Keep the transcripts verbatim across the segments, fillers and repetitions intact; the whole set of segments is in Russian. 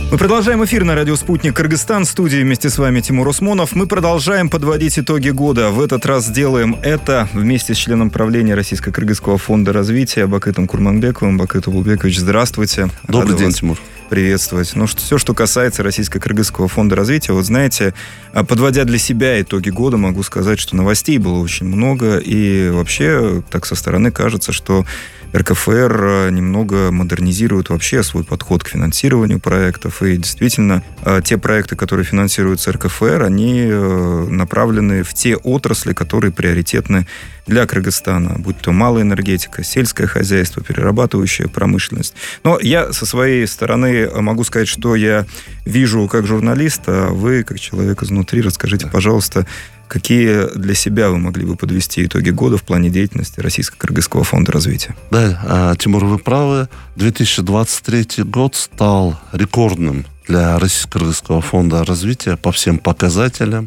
Мы продолжаем эфир на радио «Спутник Кыргызстан». В студии вместе с вами Тимур Усмонов. Мы продолжаем подводить итоги года. В этот раз делаем это вместе с членом правления Российско-Кыргызского фонда развития Бакытом Курманбековым. Бакыт Улубекович, здравствуйте. Добрый Рады день, вас Тимур. Приветствовать. Ну, что, все, что касается Российско-Кыргызского фонда развития, вот знаете, подводя для себя итоги года, могу сказать, что новостей было очень много, и вообще так со стороны кажется, что эр ка эф эр немного модернизирует вообще свой подход к финансированию проектов, и действительно те проекты, которые финансируются эр ка эф эр, они направлены в те отрасли, которые приоритетны для Кыргызстана, будь то малая энергетика, сельское хозяйство, перерабатывающая промышленность. Но я со своей стороны могу сказать, что я вижу как журналист, а вы, как человек изнутри, расскажите, пожалуйста, какие для себя вы могли бы подвести итоги года в плане деятельности Российско-Кыргызского фонда развития? Да, Тимур, вы правы. две тысячи двадцать третий год стал рекордным для Российско-Кыргызского фонда развития по всем показателям.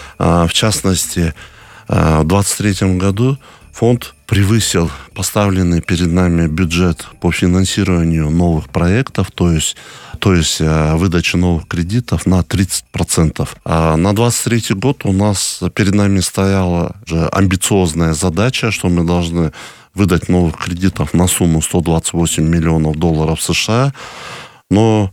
В частности, в две тысячи двадцать третьем году фонд превысил поставленный перед нами бюджет по финансированию новых проектов, то есть, то есть выдача новых кредитов на тридцать процентов. А на двадцать третий год у нас перед нами стояла же амбициозная задача, что мы должны выдать новых кредитов на сумму сто двадцать восемь миллионов долларов США. Но,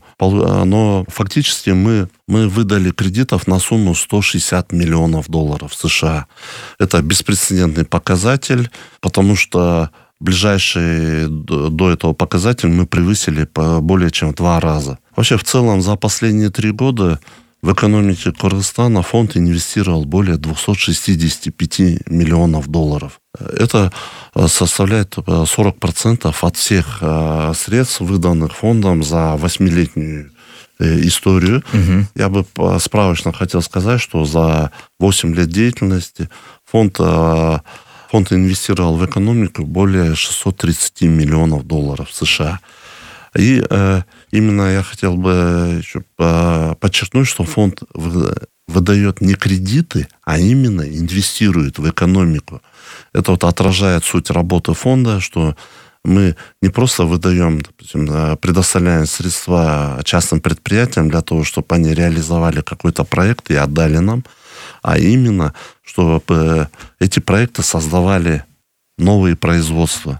но фактически мы, мы выдали кредитов на сумму сто шестьдесят миллионов долларов США. Это беспрецедентный показатель, потому что ближайший до этого показатель мы превысили по более чем в два раза. Вообще, в целом, за последние три года в экономике Кыргызстана фонд инвестировал более двести шестьдесят пять миллионов долларов. Это составляет сорок процентов от всех средств, выданных фондом за восьмилетнюю историю. Угу. Я бы справочно хотел сказать, что за восемь лет деятельности фонд, фонд инвестировал в экономику более шестьсот тридцать миллионов долларов США. И э, именно я хотел бы еще подчеркнуть, что фонд выдает не кредиты, а именно инвестирует в экономику. Это вот отражает суть работы фонда, что мы не просто выдаем, допустим, предоставляем средства частным предприятиям для того, чтобы они реализовали какой-то проект и отдали нам, а именно, чтобы эти проекты создавали новые производства,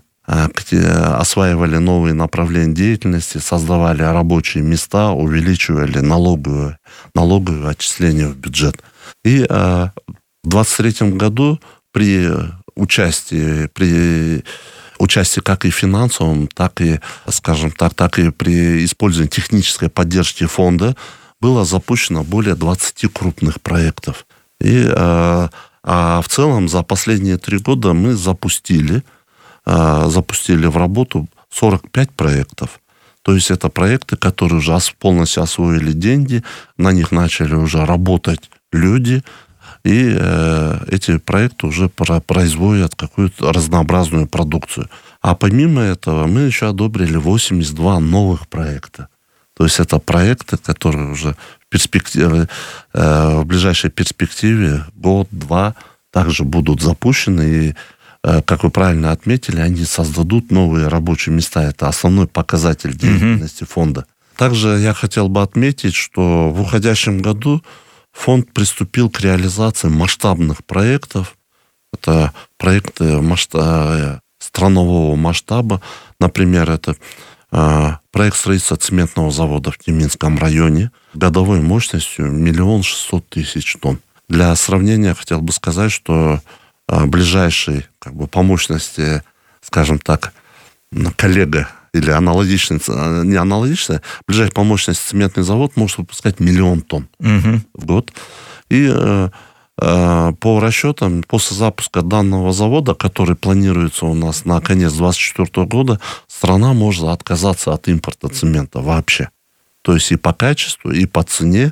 осваивали новые направления деятельности, создавали рабочие места, увеличивали налоговые, налоговые отчисления в бюджет. И э, в двадцать третьем году при участии, при участии как и финансовом, так и, скажем так, так и при использовании технической поддержки фонда было запущено более двадцати крупных проектов. И э, а в целом за последние три года мы запустили запустили в работу сорок пять проектов. То есть это проекты, которые уже полностью освоили деньги, на них начали уже работать люди, и э, эти проекты уже производят какую-то разнообразную продукцию. А помимо этого мы еще одобрили восемьдесят два новых проекта. То есть это проекты, которые уже в, перспективе, э, в ближайшей перспективе, год-два, также будут запущены, и как вы правильно отметили, они создадут новые рабочие места. Это основной показатель деятельности mm-hmm. фонда. Также я хотел бы отметить, что в уходящем году фонд приступил к реализации масштабных проектов. Это проекты масштаба, странового масштаба. Например, это э, проект строительства цементного завода в Тюменском районе годовой мощностью миллион шестьсот тысяч тонн. Для сравнения хотел бы сказать, что ближайший, как бы, по мощности, скажем так, коллега или аналогичный, не аналогичный, ближайший по мощности цементный завод может выпускать миллион тонн угу. в год. И э, э, по расчетам, после запуска данного завода, который планируется у нас на конец две тысячи двадцать четвёртого года, страна может отказаться от импорта цемента вообще. То есть и по качеству, и по цене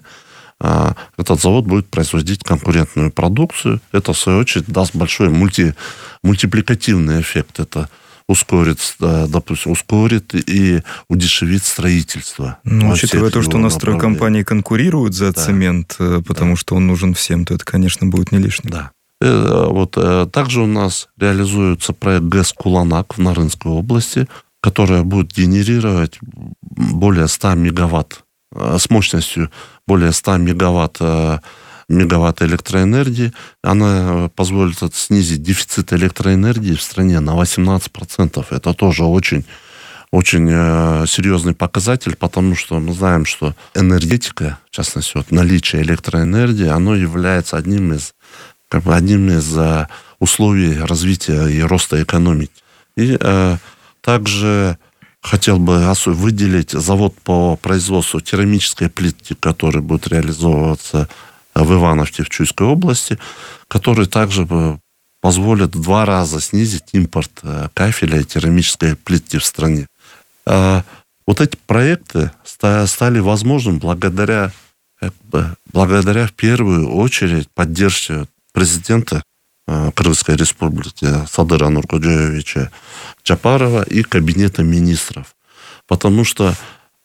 этот завод будет производить конкурентную продукцию. Это, в свою очередь, даст большой мульти, мультипликативный эффект. Это ускорит, допустим, ускорит и удешевит строительство. Ну, учитывая то, что у нас стройкомпании конкурируют за да. цемент, потому да. что он нужен всем, то это, конечно, будет не лишним. Да. Вот, также у нас реализуется проект ГЭС «Куланак» в Нарынской области, которая будет генерировать более ста мегаватт с мощностью более ста мегаватт, мегаватт электроэнергии. Она позволит снизить дефицит электроэнергии в стране на восемнадцать процентов. Это тоже очень, очень серьезный показатель, потому что мы знаем, что энергетика, в частности, вот наличие электроэнергии, оно является одним из, как бы одним из условий развития и роста экономики. И э, также хотел бы выделить завод по производству керамической плитки, который будет реализовываться в Ивановке в Чуйской области, который также позволит в два раза снизить импорт кафеля и керамической плитки в стране. Вот эти проекты стали возможным благодаря, как бы, благодаря в первую очередь поддержке президента Кыргызской республики Садыра Нуркодиевича Джапарова и Кабинета министров. Потому что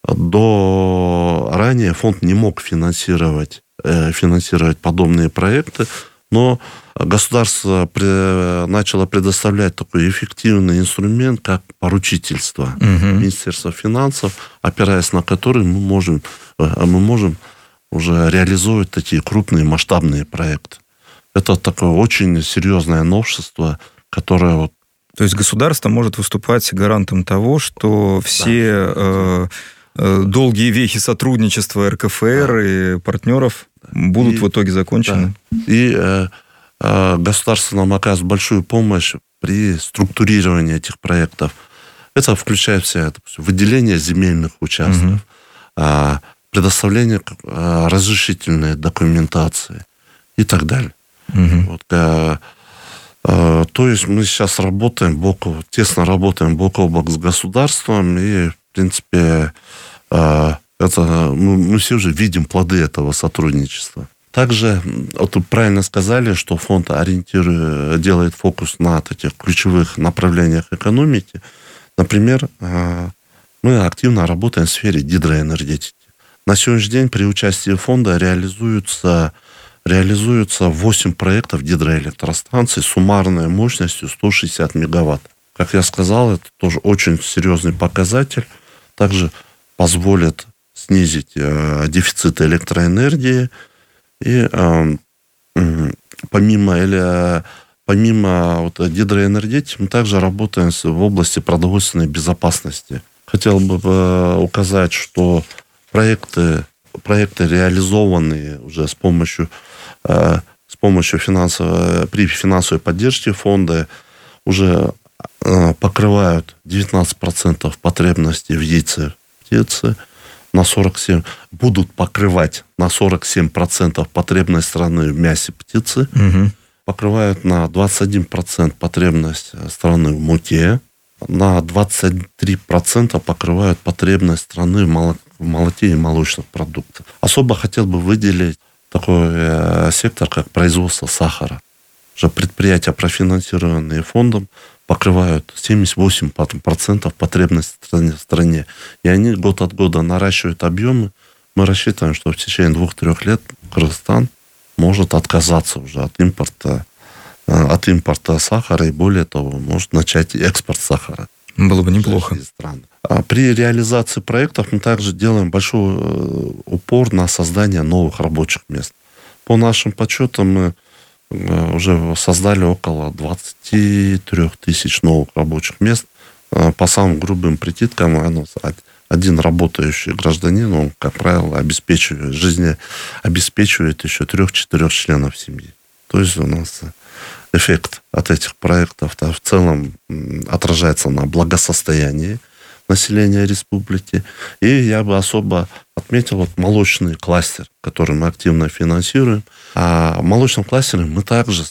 до ранее фонд не мог финансировать, э, финансировать подобные проекты, но государство при, начало предоставлять такой эффективный инструмент, как поручительство угу. Министерства финансов, опираясь на который мы можем, мы можем уже реализовывать такие крупные масштабные проекты. Это такое очень серьезное новшество, которое... Вот... То есть государство может выступать гарантом того, что все да. э, э, долгие вехи сотрудничества эр ка эф эр да. и партнеров да. будут и, в итоге закончены. Да. И э, э, государство нам оказывает большую помощь при структурировании этих проектов. Это включает в себя допустим, выделение земельных участков, угу. э, предоставление э, разрешительной документации и так далее. Uh-huh. Вот, э, э, то есть мы сейчас работаем бок, тесно работаем бок о бок с государством, и, в принципе, э, это, мы, мы все уже видим плоды этого сотрудничества. Также, вот вы правильно сказали, что фонд ориентирует, делает фокус на таких ключевых направлениях экономики. Например, э, мы активно работаем в сфере гидроэнергетики. На сегодняшний день при участии фонда реализуются Реализуется восемь проектов гидроэлектростанций с суммарной мощностью сто шестьдесят мегаватт. Как я сказал, это тоже очень серьезный показатель. Также позволит снизить э, дефицит электроэнергии. И э, э, помимо, или, помимо вот, гидроэнергетики мы также работаем в области продовольственной безопасности. Хотел бы э, указать, что проекты, проекты реализованные уже с помощью с помощью финансовой, при финансовой поддержке фонда уже покрывают девятнадцать процентов потребностей в яйце птицы, на сорок семь процентов будут покрывать на сорок семь процентов потребность страны в мясе птицы, угу. покрывают на двадцать один процент потребность страны в муке, на двадцать три процента покрывают потребность страны в молоке и молочных продуктах. Особо хотел бы выделить такой э, сектор, как производство сахара. Уже предприятия, профинансированные фондом, покрывают семьдесят восемь процентов потребностей в стране. И они год от года наращивают объемы. Мы рассчитываем, что в течение двух-трех лет Кыргызстан может отказаться уже от импорта, э, от импорта сахара, и более того, может начать экспорт сахара. Было бы неплохо. При реализации проектов мы также делаем большой упор на создание новых рабочих мест. По нашим подсчетам мы уже создали около двадцать три тысяч новых рабочих мест. По самым грубым прикидкам, один работающий гражданин, он, как правило, обеспечивает, жизнь обеспечивает еще трех-четырех членов семьи. То есть у нас эффект от этих проектов в целом отражается на благосостоянии населения республики. И я бы особо отметил вот молочный кластер, который мы активно финансируем. А в молочном кластере мы также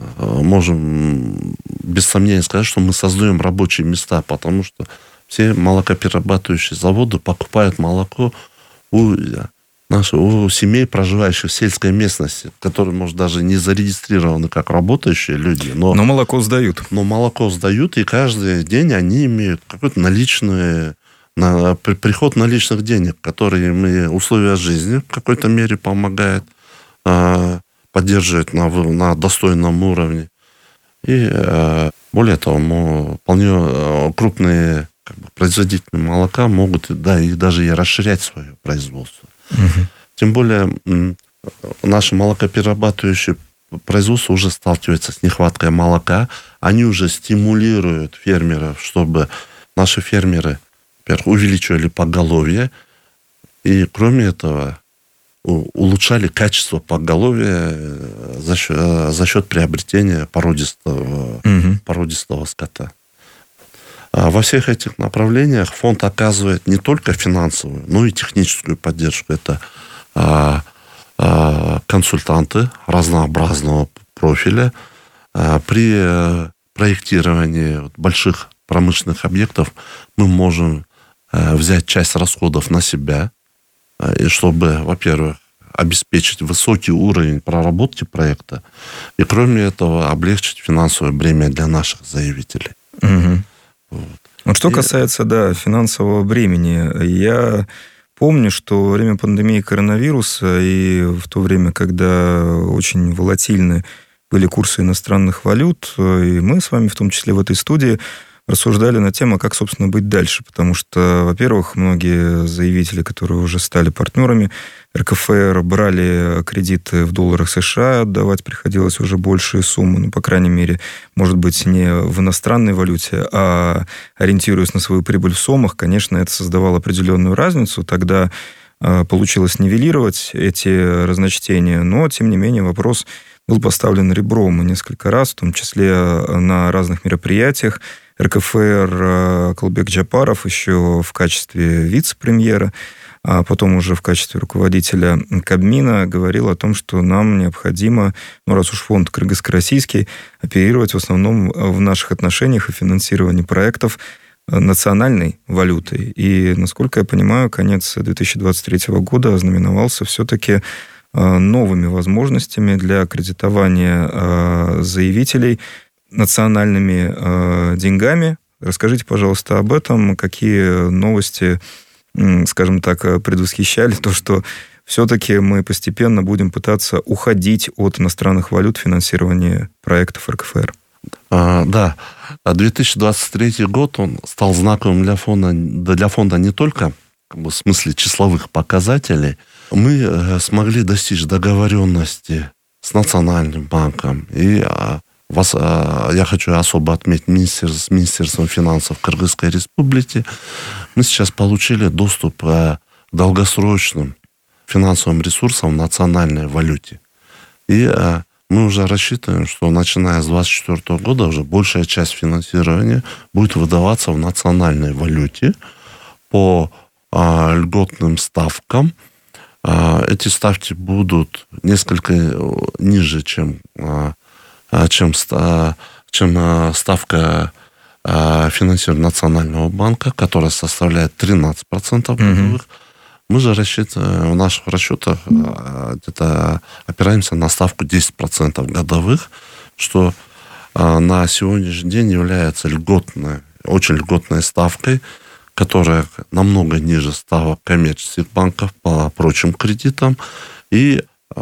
можем без сомнения сказать, что мы создаем рабочие места, потому что все молокоперерабатывающие заводы покупают молоко у, наши, у семей, проживающих в сельской местности, которые, может, даже не зарегистрированы как работающие люди. Но, но молоко сдают. Но молоко сдают, и каждый день они имеют какой-то наличный, на, приход наличных денег, которые им условия жизни в какой-то мере помогают э, поддерживать на, на достойном уровне. И э, более того, мы, вполне э, крупные как бы, производители молока могут да, и даже и расширять свое производство. Угу. Тем более наши молокоперерабатывающие производство уже сталкивается с нехваткой молока. Они уже стимулируют фермеров, чтобы наши фермеры, во-первых, увеличивали поголовье, и, кроме этого, улучшали качество поголовья за счет, за счет приобретения породистого, угу. породистого скота. А во всех этих направлениях фонд оказывает не только финансовую, но и техническую поддержку. Это а, а, консультанты разнообразного профиля. А, при проектировании больших промышленных объектов мы можем а, взять часть расходов на себя, а, и чтобы, во-первых, обеспечить высокий уровень проработки проекта, и, кроме этого, облегчить финансовое бремя для наших заявителей. Угу. Вот. Вот что касается, да, финансового бремени, я помню, что во время пандемии коронавируса и в то время, когда очень волатильны были курсы иностранных валют, и мы с вами, в том числе в этой студии, рассуждали на тему, как, собственно, быть дальше. Потому что, во-первых, многие заявители, которые уже стали партнерами эр ка эф эр, брали кредиты в долларах США, отдавать приходилось уже большие суммы, ну, по крайней мере, может быть, не в иностранной валюте, а ориентируясь на свою прибыль в сомах, конечно, это создавало определенную разницу. Тогда э, получилось нивелировать эти разночтения, но, тем не менее, вопрос был поставлен ребром и несколько раз, в том числе на разных мероприятиях. эр ка эф эр Калбек Джапаров еще в качестве вице-премьера, а потом уже в качестве руководителя Кабмина говорил о том, что нам необходимо, ну раз уж фонд кыргызско-российский, оперировать в основном в наших отношениях и финансировании проектов национальной валютой. И, насколько я понимаю, конец две тысячи двадцать третьего года ознаменовался все-таки новыми возможностями для кредитования заявителей национальными э, деньгами. Расскажите, пожалуйста, об этом. Какие новости, скажем так, предвосхищали то, что все-таки мы постепенно будем пытаться уходить от иностранных валют финансирования проектов эр ка эф эр? А, да. две тысячи двадцать третий год, он стал знаковым для фонда, для фонда не только как бы, в смысле числовых показателей. Мы э, смогли достичь договоренности с Национальным банком и а, Вас, я хочу особо отметить министерство, с Министерством финансов Кыргызской Республики. Мы сейчас получили доступ к долгосрочным финансовым ресурсам в национальной валюте. И мы уже рассчитываем, что начиная с две тысячи двадцать четвёртого года уже большая часть финансирования будет выдаваться в национальной валюте по льготным ставкам. Эти ставки будут несколько ниже, чем... чем, чем ставка финансирования Национального банка, которая составляет тринадцать процентов годовых. Mm-hmm. Мы же рассчитываем, в наших расчетах где-то опираемся на ставку десять процентов годовых, что на сегодняшний день является льготной, очень льготной ставкой, которая намного ниже ставок коммерческих банков по прочим кредитам. И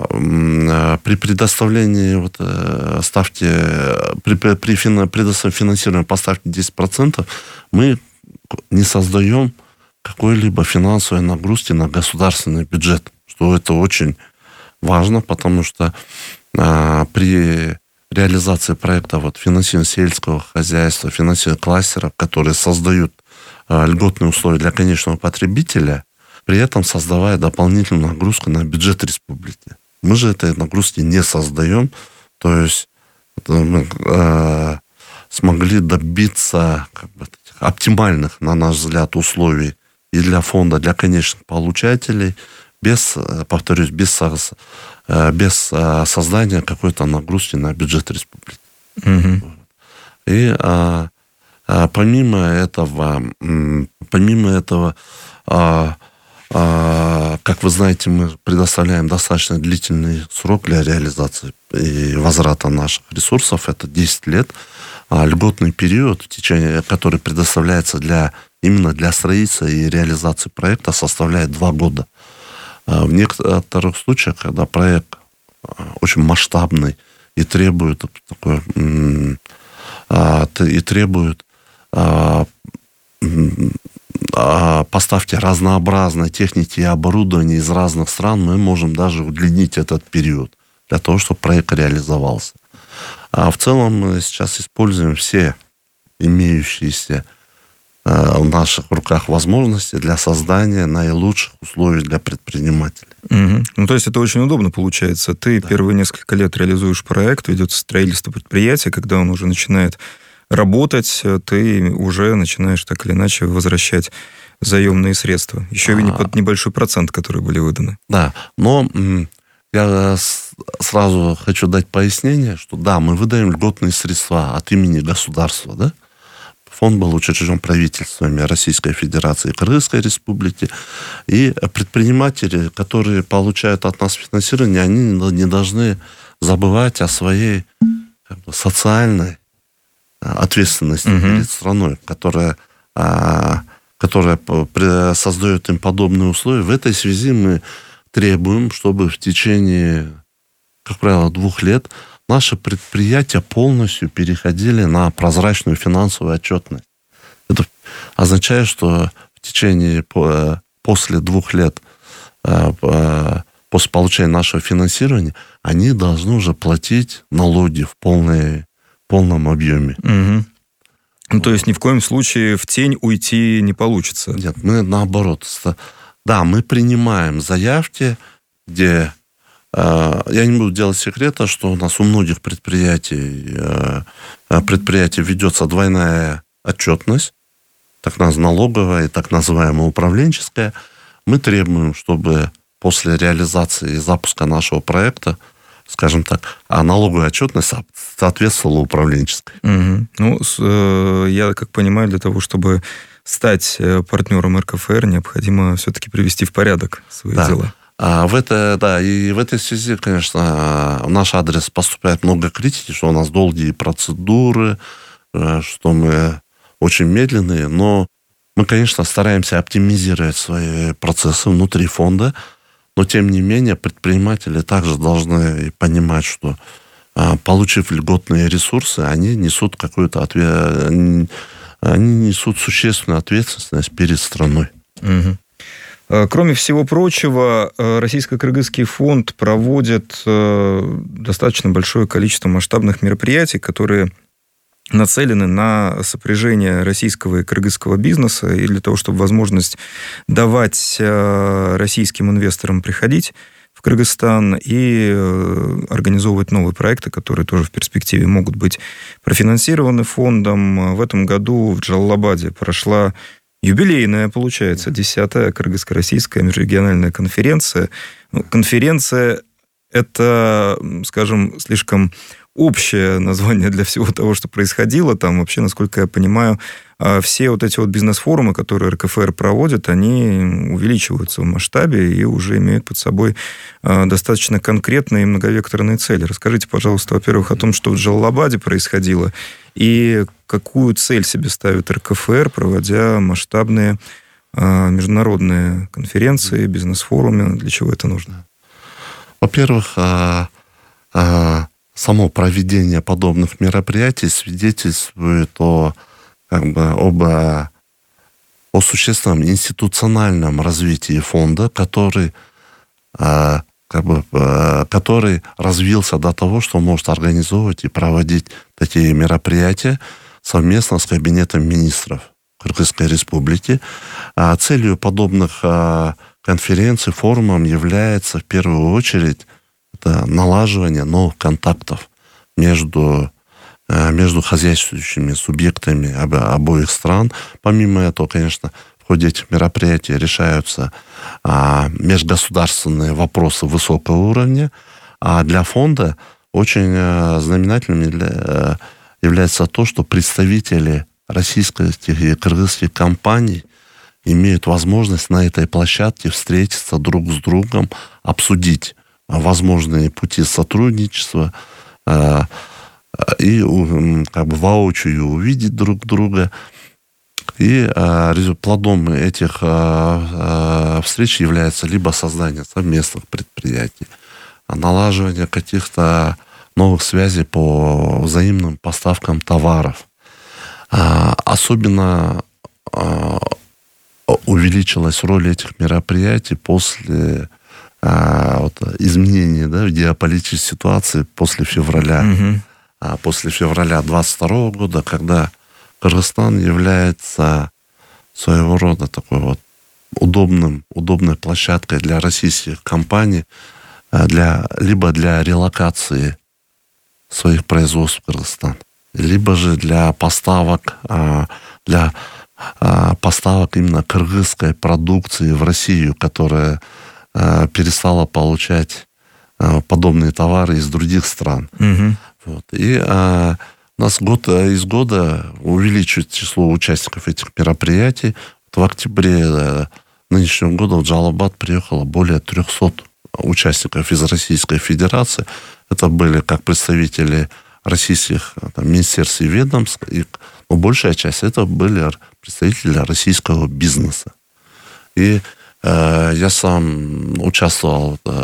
при предоставлении вот, ставки, при, при предоставлении финансирования по ставке десять процентов мы не создаем какой-либо финансовой нагрузки на государственный бюджет, что это очень важно, потому что а, при реализации проекта вот, финансирования сельского хозяйства, финансирования кластеров, которые создают а, льготные условия для конечного потребителя, при этом создавая дополнительную нагрузку на бюджет республики. Мы же этой нагрузки не создаем, то есть мы э, смогли добиться как бы, оптимальных, на наш взгляд, условий и для фонда, для конечных получателей, без, повторюсь, без, без создания какой-то нагрузки на бюджет республики. Угу. И а, а, помимо этого, помимо этого, а, а, как вы знаете, мы предоставляем достаточно длительный срок для реализации и возврата наших ресурсов, это десять лет. А льготный период, в течение, который предоставляется для, именно для строительства и реализации проекта, составляет два года. А в некоторых случаях, когда проект очень масштабный и требует такой, и требует поставки разнообразной техники и оборудования из разных стран, мы можем даже удлинить этот период для того, чтобы проект реализовался. А в целом мы сейчас используем все имеющиеся в наших руках возможности для создания наилучших условий для предпринимателей. Угу. Ну, то есть это очень удобно получается. Ты да. первые несколько лет реализуешь проект, ведется строительство предприятия, когда он уже начинает работать, ты уже начинаешь так или иначе возвращать заемные средства. Еще и под небольшой процент, которые были выданы. Да, но я сразу хочу дать пояснение, что да, мы выдаем льготные средства от имени государства, да? Фонд был учрежден правительствами Российской Федерации и Кыргызской Республики. И предприниматели, которые получают от нас финансирование, они не должны забывать о своей как бы, социальной ответственности угу. перед страной, которая, которая создает им подобные условия. В этой связи мы требуем, чтобы в течение, как правило, двух лет наши предприятия полностью переходили на прозрачную финансовую отчетность. Это означает, что в течение, после двух лет, после получения нашего финансирования, они должны уже платить налоги в, полной, в полном объеме. Угу. Ну, то есть ни в коем случае в тень уйти не получится? Нет, мы наоборот. Да, мы принимаем заявки, где... Я не буду делать секрета, что у нас у многих предприятий, предприятий ведется двойная отчетность, так называемая налоговая и так называемая управленческая. Мы требуем, чтобы после реализации и запуска нашего проекта, скажем так, а налоговая отчетность соответствовала управленческой. Угу. Ну, я как понимаю, для того, чтобы стать партнером эр ка эф эр, необходимо все-таки привести в порядок свои да. дела. А в это, да, и в этой связи, конечно, в наш адрес поступает много критики, что у нас долгие процедуры, что мы очень медленные, но мы, конечно, стараемся оптимизировать свои процессы внутри фонда, но, тем не менее, предприниматели также должны понимать, что, получив льготные ресурсы, они несут какую-то ответ... они несут существенную ответственность перед страной. Угу. Кроме всего прочего, Российско-Кыргызский фонд проводит достаточно большое количество масштабных мероприятий, которые нацелены на сопряжение российского и кыргызского бизнеса и для того, чтобы возможность давать российским инвесторам приходить в Кыргызстан и организовывать новые проекты, которые тоже в перспективе могут быть профинансированы фондом. В этом году в Джалалабаде прошла юбилейная, получается, десятая Кыргызско-российская межрегиональная конференция. Конференция – это, скажем, слишком общее название для всего того, что происходило. Там вообще, насколько я понимаю, все вот эти вот бизнес-форумы, которые эр ка эф эр проводит, они увеличиваются в масштабе и уже имеют под собой достаточно конкретные и многовекторные цели. Расскажите, пожалуйста, во-первых, о том, что в Джалалабаде происходило, и какую цель себе ставит эр ка эф эр, проводя масштабные международные конференции, бизнес-форумы. Для чего это нужно? Во-первых, само проведение подобных мероприятий свидетельствует о, как бы, об о существенном институциональном развитии фонда, который, как бы, который развился до того, что может организовывать и проводить такие мероприятия совместно с Кабинетом министров Кыргызской Республики. Целью подобных конференций, форумов является в первую очередь это налаживание новых контактов между, между хозяйствующими субъектами обоих стран. Помимо этого, конечно, в ходе этих мероприятий решаются межгосударственные вопросы высокого уровня. А для фонда очень знаменательным является то, что представители российских и кыргызских компаний имеют возможность на этой площадке встретиться друг с другом, обсудить возможные пути сотрудничества э, и как бы воочию увидеть друг друга. И э, плодом этих э, э, встреч является либо создание совместных предприятий, налаживание каких-то новых связей по взаимным поставкам товаров. Э, особенно э, увеличилась роль этих мероприятий после а, вот, изменений, да, в геополитической ситуации после февраля. Mm-hmm. А, после февраля двадцать второго года, когда Кыргызстан является своего рода такой вот удобным, удобной площадкой для российских компаний, для, либо для релокации своих производств в Кыргызстан, либо же для поставок, для поставок именно кыргызской продукции в Россию, которая перестала получать подобные товары из других стран. Угу. Вот. И а, у нас год из года увеличивается число участников этих мероприятий. Вот в октябре нынешнего года в Джалалабад приехало более трехсот участников из Российской Федерации. Это были как представители российских там, министерств и ведомств, и, но большая часть это были представители российского бизнеса. И э, я сам участвовал э,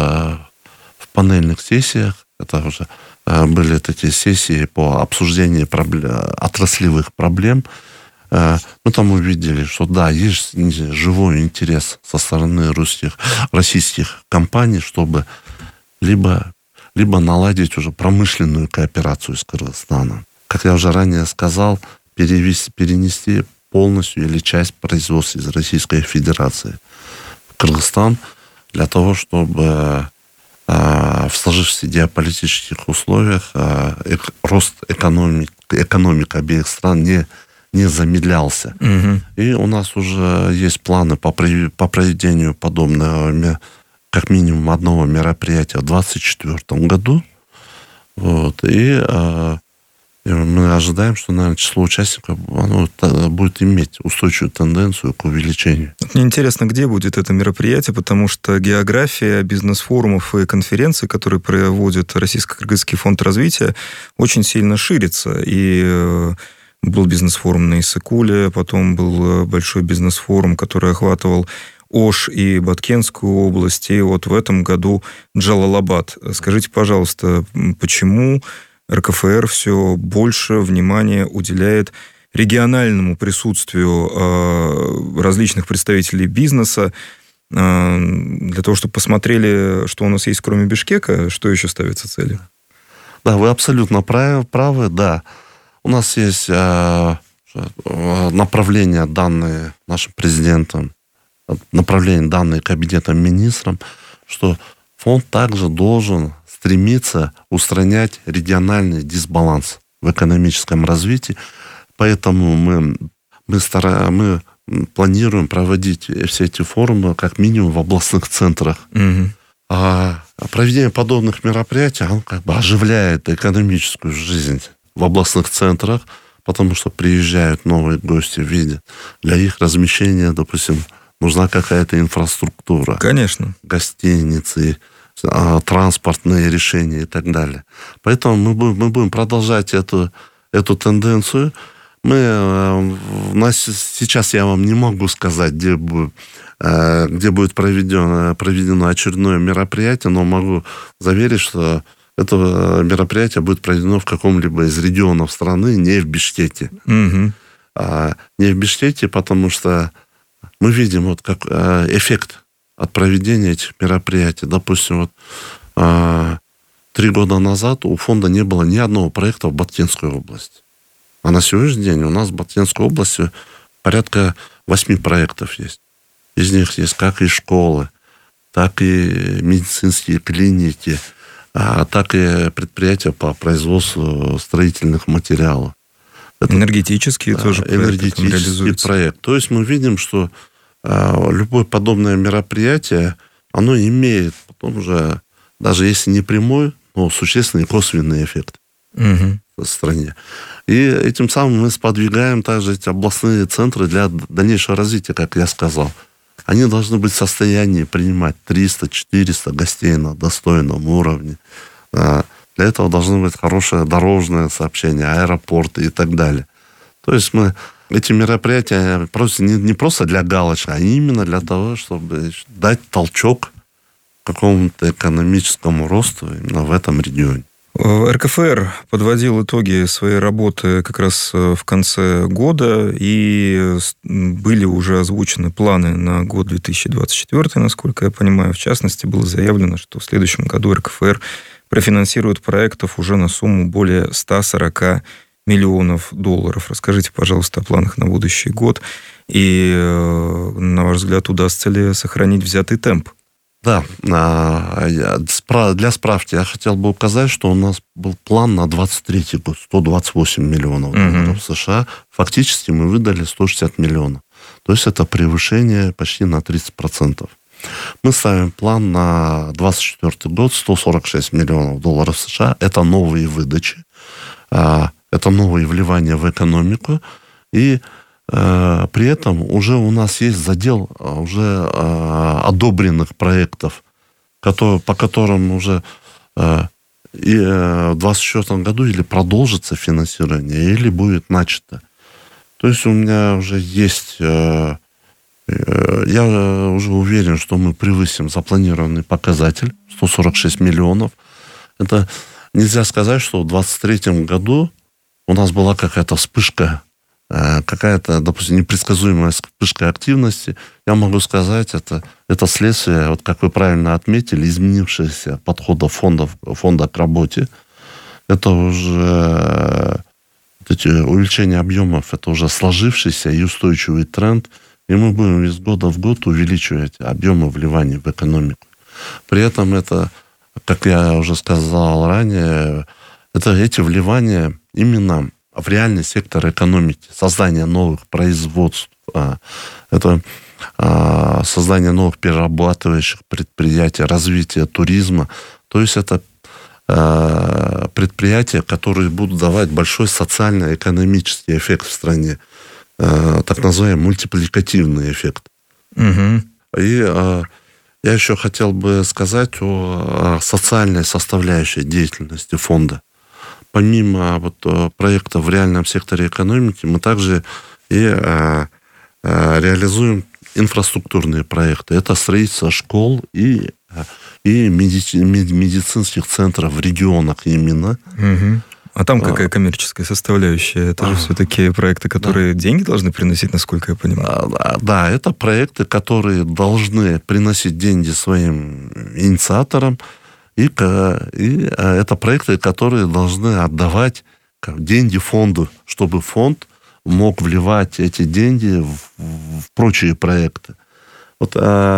в панельных сессиях. Это уже э, были такие сессии по обсуждению проблем, отраслевых проблем. Э, мы там увидели, что да, есть живой интерес со стороны русских, российских компаний, чтобы либо либо наладить уже промышленную кооперацию с Кыргызстаном. Как я уже ранее сказал, перевести, перенести полностью или часть производства из Российской Федерации в Кыргызстан для того, чтобы э, в сложившихся геополитических условиях э, эк, рост экономики, экономик обеих стран не, не замедлялся. Угу. И у нас уже есть планы по, по проведению подобного как минимум одного мероприятия в двадцать четвёртом году. Вот. И э, мы ожидаем, что, наверное, число участников оно будет иметь устойчивую тенденцию к увеличению. Мне интересно, где будет это мероприятие, потому что география бизнес-форумов и конференций, которые проводит Российско-Кыргызский фонд развития, очень сильно ширится. И э, был бизнес-форум на Иссыкуле, потом был большой бизнес-форум, который охватывал Ош и Баткенскую область, и вот в этом году Джалалабад. Скажите, пожалуйста, почему эр ка эф эр все больше внимания уделяет региональному присутствию различных представителей бизнеса, для того, чтобы посмотрели, что у нас есть кроме Бишкека, что еще ставится целью? Да, вы абсолютно правы, да. У нас есть направления, данные нашим президентом, направление, данные Кабинетом министром, что фонд также должен стремиться устранять региональный дисбаланс в экономическом развитии. Поэтому мы, мы, стара, мы планируем проводить все эти форумы как минимум в областных центрах. Угу. А проведение подобных мероприятий оно как бы оживляет экономическую жизнь в областных центрах, потому что приезжают новые гости, видят. Для их размещения, допустим, нужна какая-то инфраструктура. Конечно. Гостиницы, транспортные решения и так далее. Поэтому мы будем, мы будем продолжать эту, эту тенденцию. Мы, у нас сейчас я вам не могу сказать, где будет, где будет проведено, проведено очередное мероприятие, но могу заверить, что это мероприятие будет проведено в каком-либо из регионов страны, не в Бишкеке. Угу. А, не в Бишкеке, потому что мы видим вот как э, эффект от проведения этих мероприятий. Допустим, вот э, три года назад у фонда не было ни одного проекта в Баткенской области. А на сегодняшний день у нас в Баткенской области порядка восьми проектов есть. Из них есть как и школы, так и медицинские клиники, а, так и предприятия по производству строительных материалов. Это, энергетические да, тоже энергетический проект. То есть мы видим, что э, любое подобное мероприятие, оно имеет потом уже, даже если не прямой, но существенный косвенный эффект угу. в стране. И этим самым мы сподвигаем также эти областные центры для дальнейшего развития, как я сказал. Они должны быть в состоянии принимать триста-четыреста гостей на достойном уровне. Э, Для этого должно быть хорошее дорожное сообщение, аэропорты и так далее. То есть мы эти мероприятия просто не, не просто для галочки, а именно для того, чтобы дать толчок какому-то экономическому росту именно в этом регионе. эр ка эф эр подводил итоги своей работы как раз в конце года, и были уже озвучены планы на год две тысячи двадцать четвёртый, насколько я понимаю. В частности, было заявлено, что в следующем году эр ка эф эр профинансирует проектов уже на сумму более ста сорока миллионов долларов. Расскажите, пожалуйста, о планах на будущий год, и, на ваш взгляд, удастся ли сохранить взятый темп? Да, для справки я хотел бы указать, что у нас был план на двадцать третий год, сто двадцать восемь миллионов долларов uh-huh. США. Фактически мы выдали сто шестьдесят миллионов. То есть это превышение почти на тридцать процентов. Мы ставим план на двадцать четвёртый год сто сорок шесть миллионов долларов США. Это новые выдачи, это новые вливания в экономику. И при этом уже у нас есть задел уже одобренных проектов, которые, по которым уже и в двадцать четвёртом году или продолжится финансирование, или будет начато. То есть у меня уже есть... Я уже уверен, что мы превысим запланированный показатель сто сорок шесть миллионов. Это нельзя сказать, что в двадцать третьем году у нас была какая-то вспышка, какая-то, допустим, непредсказуемая вспышка активности. Я могу сказать, это, это следствие, вот как вы правильно отметили, изменившегося подхода фонда, фонда к работе. Это уже вот эти увеличение объемов, это уже сложившийся и устойчивый тренд. И мы будем из года в год увеличивать объемы вливаний в экономику. При этом это, как я уже сказал ранее, это эти вливания именно в реальный сектор экономики, создание новых производств, это создание новых перерабатывающих предприятий, развитие туризма. То есть это предприятия, которые будут давать большой социально-экономический эффект в стране, так называемый мультипликативный эффект. Угу. И я еще хотел бы сказать о социальной составляющей деятельности фонда. Помимо вот проектов в реальном секторе экономики, мы также и а, а, реализуем инфраструктурные проекты. Это строительство школ и, и медици, медицинских центров в регионах именно. Угу. А там какая коммерческая составляющая? Это а, же все-таки проекты, которые да. деньги должны приносить, насколько я понимаю. Да, да, это проекты, которые должны приносить деньги своим инициаторам. И, и это проекты, которые должны отдавать деньги фонду, чтобы фонд мог вливать эти деньги в, в прочие проекты. Вот,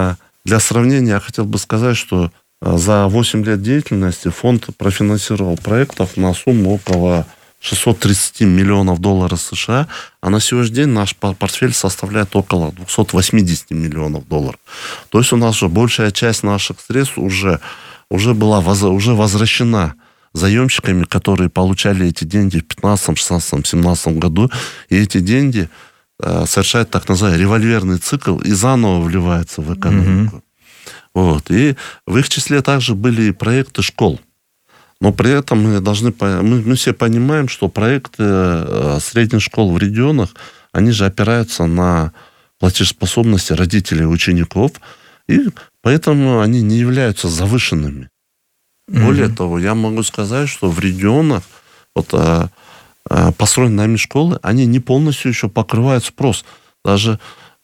для сравнения я хотел бы сказать, что за восемь лет деятельности фонд профинансировал проектов на сумму около шестьсот тридцать миллионов долларов США, а на сегодняшний день наш портфель составляет около двести восемьдесят миллионов долларов. То есть у нас же большая часть наших средств уже уже была уже возвращена заемщиками, которые получали эти деньги в пятнадцатом, шестнадцатом, семнадцатом году. И эти деньги э, совершают так называемый револьверный цикл и заново вливаются в экономику. Mm-hmm. Вот. И в их числе также были и проекты школ. Но при этом мы должны... Мы, мы все понимаем, что проекты э, средних школ в регионах, они же опираются на платежеспособность родителей и учеников. И поэтому они не являются завышенными. Mm-hmm. Более того, я могу сказать, что в регионах вот, а, а, построенные нами школы, они не полностью еще покрывают спрос. Даже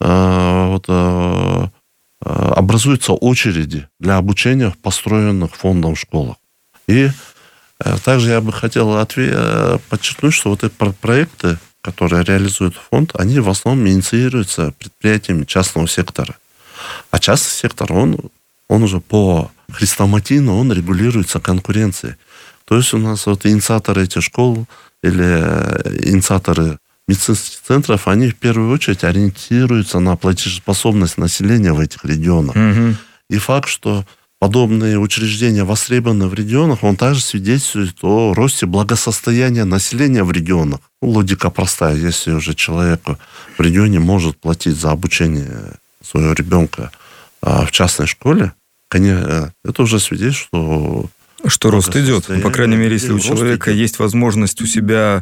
а, вот, а, а, образуются очереди для обучения в построенных фондом школах. И а, также я бы хотел отве- подчеркнуть, что вот эти проекты, которые реализует фонд, они в основном инициируются предприятиями частного сектора. А частный сектор, он, он уже по хрестоматийно, он регулируется конкуренцией. То есть у нас вот инициаторы этих школ или инициаторы медицинских центров, они в первую очередь ориентируются на платежеспособность населения в этих регионах. Mm-hmm. И факт, что подобные учреждения востребованы в регионах, он также свидетельствует о росте благосостояния населения в регионах. Ну, логика простая. Если уже человеку в регионе может платить за обучение своего ребенка а, в частной школе, конечно, это уже свидетельствует, что... Что рост идет. По крайней мере, если у человека идет. Есть возможность у себя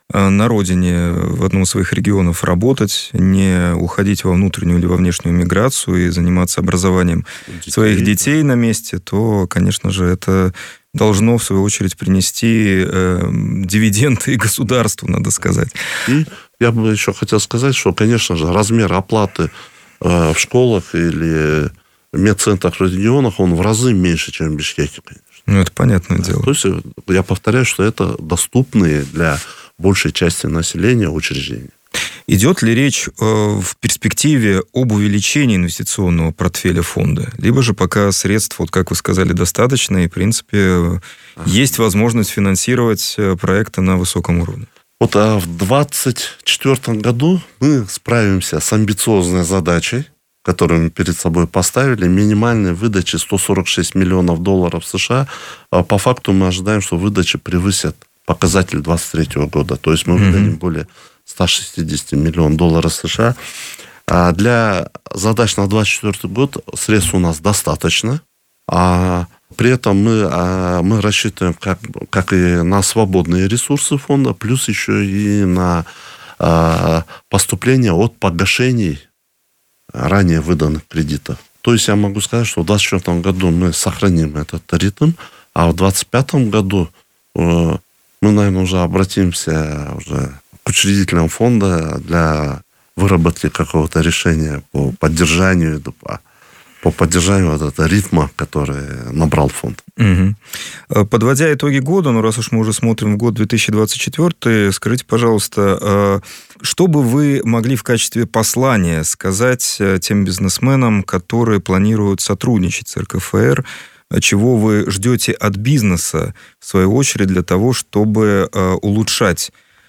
на родине, в одном из своих регионов работать, не уходить во внутреннюю или во внешнюю миграцию и заниматься образованием детей. своих детей на месте, то, конечно же, это должно, в свою очередь, принести э, дивиденды и государству, надо сказать. И я бы еще хотел сказать, что, конечно же, размер оплаты э, в школах или медцентрах в регионах, он в разы меньше, чем в Бишкеке, конечно. Ну, это понятное дело. То есть, я повторяю, что это доступные для большей части населения учреждения. Идет ли речь э, в перспективе об увеличении инвестиционного портфеля фонда? Либо же пока средств, вот как вы сказали, достаточно, и, в принципе, ага. есть возможность финансировать проекты на высоком уровне? Вот а в двадцать четвёртом году мы справимся с амбициозной задачей, которую мы перед собой поставили, минимальной выдачи сто сорок шесть миллионов долларов США. А по факту мы ожидаем, что выдачи превысят показатель двадцать третьего года. То есть мы выдадим mm-hmm. более сто шестьдесят миллионов долларов США. А для задач на двадцать четвёртый год средств у нас достаточно. А при этом мы, а, мы рассчитываем как, как и на свободные ресурсы фонда, плюс еще и на а, поступление от погашений ранее выданных кредитов. То есть я могу сказать, что в двадцать четвёртом году мы сохраним этот ритм, а в двадцать пятом году э, мы, наверное, уже обратимся уже к учредителям фонда для выработки какого-то решения по поддержанию, по, по поддержанию вот этого ритма, который набрал фонд. Угу. Подводя итоги года, ну раз уж мы уже смотрим в год две тысячи двадцать четвёртый, скажите, пожалуйста, что бы вы могли в качестве послания сказать тем бизнесменам, которые планируют сотрудничать с эр ка эф эр, чего вы ждете от бизнеса, в свою очередь, для того, чтобы улучшать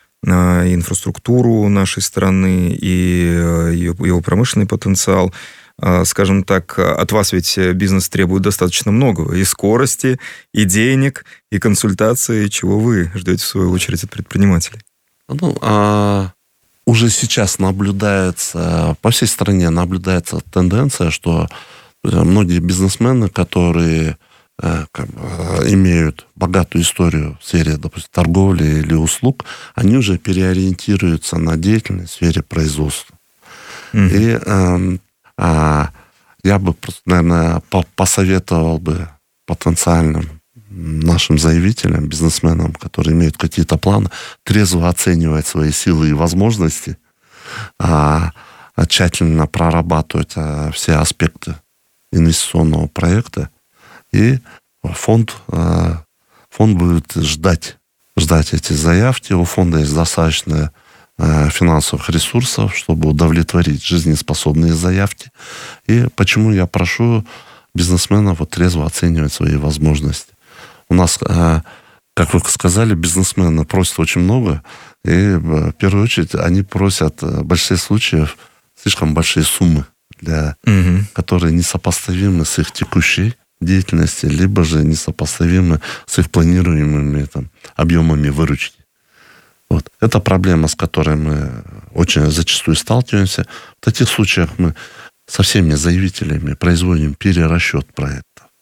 инфраструктуру нашей страны и его промышленный потенциал? Скажем так, от вас ведь бизнес требует достаточно многого. И скорости, и денег, и консультации. Чего вы ждете, в свою очередь, от предпринимателей? Ну, а уже сейчас наблюдается, по всей стране наблюдается тенденция, что многие бизнесмены, которые как бы, имеют богатую историю в сфере, допустим, торговли или услуг, они уже переориентируются на деятельность в сфере производства. Mm-hmm. И э, э, я бы, наверное, посоветовал бы потенциальным нашим заявителям, бизнесменам, которые имеют какие-то планы, трезво оценивать свои силы и возможности, а, а тщательно прорабатывать а, все аспекты инвестиционного проекта, и фонд, а, фонд будет ждать, ждать эти заявки. У фонда есть достаточно а, финансовых ресурсов, чтобы удовлетворить жизнеспособные заявки. И почему я прошу бизнесменов вот трезво оценивать свои возможности. У нас, как вы сказали, бизнесмены просят очень много, и в первую очередь они просят в большинстве случаев слишком большие суммы, для, угу. которые несопоставимы с их текущей деятельностью, либо же несопоставимы с их планируемыми там, объемами выручки. Вот. Это проблема, с которой мы очень зачастую сталкиваемся. В таких случаях мы со всеми заявителями производим перерасчет проекта.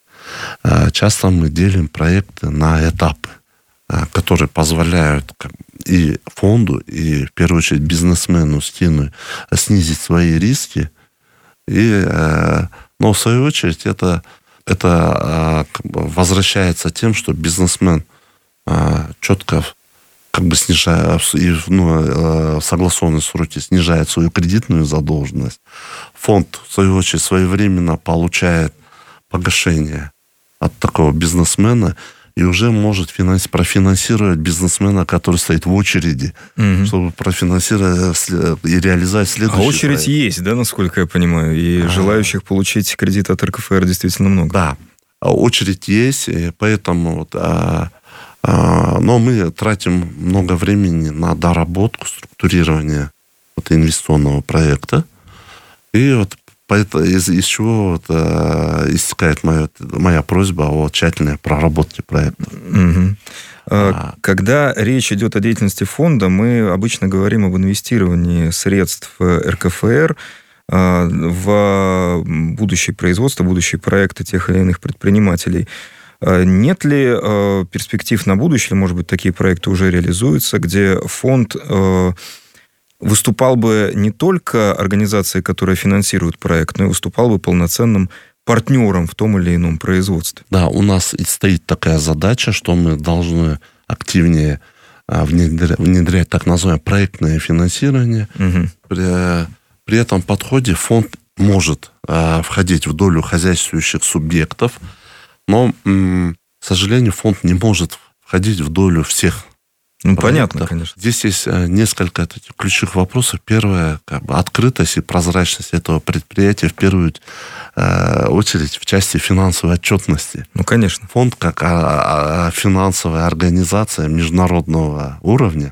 Часто мы делим проекты на этапы, которые позволяют и фонду, и в первую очередь бизнесмену снизить свои риски. И, но в свою очередь это, это возвращается тем, что бизнесмен четко как бы снижая, и, ну, в согласованные сроки снижает свою кредитную задолженность. Фонд, в свою очередь, своевременно получает погашение от такого бизнесмена и уже может финанс... профинансировать бизнесмена, который стоит в очереди, угу. чтобы профинансировать и реализовать следующий А очередь проект. есть, да, насколько я понимаю? И а... желающих получить кредит от эр ка эф эр действительно много. Да, очередь есть, и поэтому... Вот, а... А... но мы тратим много времени на доработку, структурирование вот, инвестиционного проекта. И вот Поэтому из, из чего вот, э, истекает моя, моя просьба о тщательной проработке проекта. Угу. А, Когда речь идет о деятельности фонда, мы обычно говорим об инвестировании средств эр ка эф эр в будущее производство, будущие проекты тех или иных предпринимателей. Нет ли перспектив на будущее, или, может быть, такие проекты уже реализуются, где фонд выступал бы не только организацией, которая финансирует проект, но и выступал бы полноценным партнером в том или ином производстве? Да, у нас и стоит такая задача, что мы должны активнее внедрять, внедрять так называемое проектное финансирование. Угу. При, при этом подходе фонд может а, входить в долю хозяйствующих субъектов, но, м, к сожалению, фонд не может входить в долю всех. Ну, понятно, конечно. Здесь есть несколько таких ключевых вопросов. Первое, как бы, открытость и прозрачность этого предприятия, в первую э, очередь, в части финансовой отчетности. Ну, конечно. Фонд, как а, а, финансовая организация международного уровня,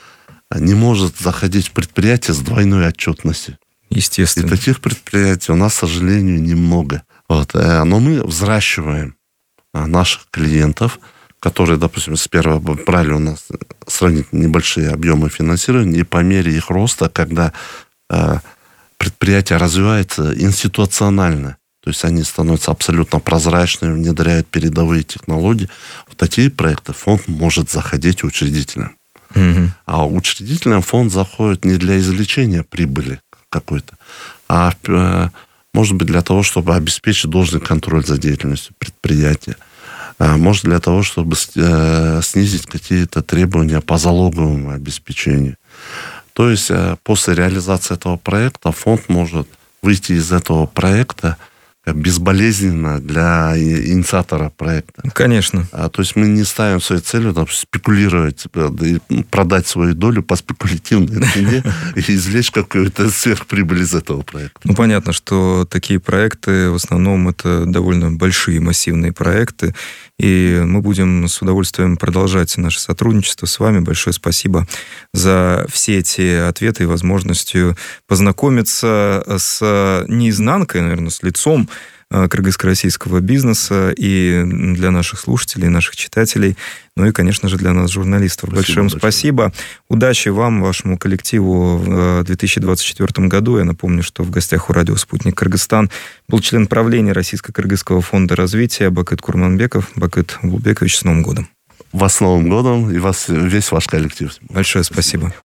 не может заходить в предприятие с двойной отчетностью. Естественно. И таких предприятий у нас, к сожалению, немного. Вот. Но мы взращиваем наших клиентов, которые, допустим, с первого брали у нас сравнительно небольшие объемы финансирования, и по мере их роста, когда э, предприятие развивается институционально, то есть они становятся абсолютно прозрачными, внедряют передовые технологии, в такие проекты фонд может заходить учредительным. Угу. А учредительным фонд заходит не для извлечения прибыли какой-то, а э, может быть для того, чтобы обеспечить должный контроль за деятельностью предприятия. Может, для того, чтобы снизить какие-то требования по залоговому обеспечению. То есть после реализации этого проекта фонд может выйти из этого проекта безболезненно для инициатора проекта. Конечно. А, то есть мы не ставим своей целью там, спекулировать, продать свою долю по спекулятивной цене и извлечь какую-то сверхприбыль из этого проекта. Ну, понятно, что такие проекты, в основном, это довольно большие, массивные проекты, и мы будем с удовольствием продолжать наше сотрудничество с вами. Большое спасибо за все эти ответы и возможностью познакомиться с не изнанкой, наверное, с лицом кыргызско-российского бизнеса и для наших слушателей, наших читателей, ну и, конечно же, для нас, журналистов. Спасибо Большое большое. спасибо. Удачи вам, вашему коллективу в две тысячи двадцать четвёртом году. Я напомню, что в гостях у радио «Спутник Кыргызстан» был член правления Российско-Кыргызского фонда развития Бакыт Курманбеков. Бакыт Улубекович, с Новым годом. Вас с Новым годом и вас, весь ваш коллектив. Большое спасибо.